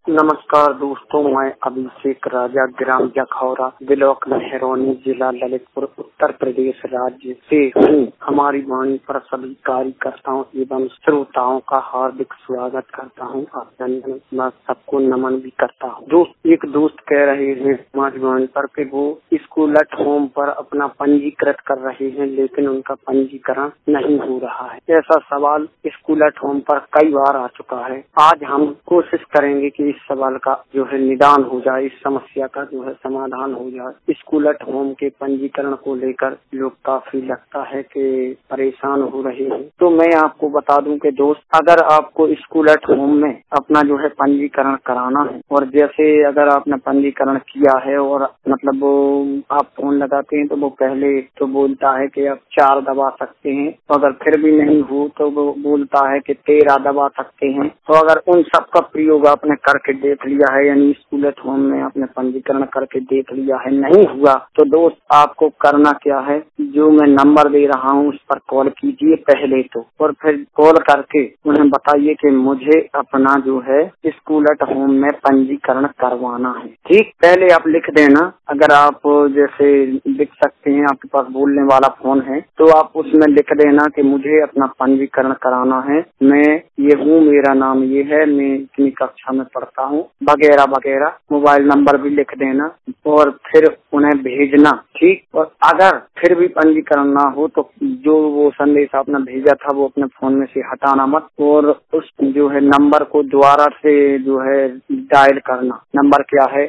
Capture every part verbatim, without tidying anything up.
नमस्कार दोस्तों, मैं अभिषेक राजा ग्राम जखौरा ब्लॉक लहरौनी जिला ललितपुर उत्तर प्रदेश राज्य से हूँ। हमारी वाणी पर सभी कार्यकर्ताओं एवं श्रोताओं का हार्दिक स्वागत करता हूँ। अभिनंदन, मैं सबको नमन भी करता हूँ। दोस्त एक दोस्त कह रहे हैं हमारी वाणी पर कि वो स्कूल एट होम पर अपना पंजीकृत कर रहे हैं, लेकिन उनका पंजीकरण नहीं हो रहा है। ऐसा सवाल स्कूल एट होम पर कई बार आ चुका है। आज हम कोशिश करेंगे कि इस सवाल का जो है निदान हो जाए, इस समस्या का जो है समाधान हो जाए। स्कूल एट होम के पंजीकरण को लेकर लोग काफी लगता है कि परेशान हो रहे हैं। तो मैं आपको बता दूं कि दोस्त, अगर आपको स्कूल एट होम में अपना जो है पंजीकरण कराना है, और जैसे अगर आपने पंजीकरण किया है और मतलब वो आप फोन लगाते हैं तो वो पहले तो बोलता है कि आप चार दबा सकते हैं, तो अगर फिर भी नहीं हो तो वो बोलता है कि तेरह दबा सकते हैं। तो अगर उन सब का प्रयोग आपने करके देख लिया है, यानी स्कूल एट होम में आपने पंजीकरण करके देख लिया है, नहीं हुआ, तो दोस्त आपको करना क्या है, जो मैं नंबर दे रहा हूँ उस पर कॉल कीजिए पहले तो, और फिर कॉल करके उन्हें बताइए कि मुझे अपना जो है स्कूल एट होम में पंजीकरण करवाना है। ठीक, पहले आप लिख देना। अगर आप जैसे लिख सकते हैं, आपके पास बोलने वाला फोन है, तो आप उसमें लिख देना कि मुझे अपना पंजीकरण कराना है, मैं ये हूँ, मेरा नाम ये है, मैं इतनी कक्षा में पढ़ता हूँ, वगैरह वगैरह। मोबाइल नंबर भी लिख देना और फिर उन्हें भेजना। ठीक, और अगर फिर भी पंजीकरण ना हो तो जो वो संदेश आपने भेजा था वो अपने फोन में से हटाना मत, और उस जो है नंबर को दोबारा से जो है डायल करना। नंबर क्या है?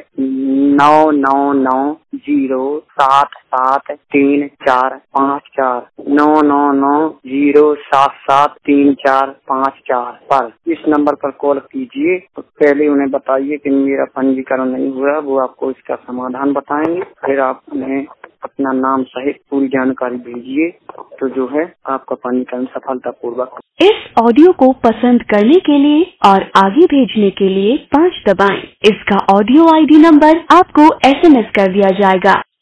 नौ नौ नौ जीरो सात सात तीन चार पाँच चार, नौ नौ नौ जीरो सात सात तीन चार पाँच चार पर इस नंबर पर कॉल कीजिए। तो पहले उन्हें बताइए कि मेरा पंजीकरण नहीं हुआ, वो आपको इसका समाधान बताएंगे। फिर आप उन्हें अपना नाम सहित पूरी जानकारी भेजिए, तो जो है आपका पंजीकरण सफलतापूर्वक। इस ऑडियो को पसंद करने के लिए और आगे भेजने के लिए पाँच दबाएं। इसका ऑडियो आईडी नंबर आपको एसएमएस कर दिया जाएगा।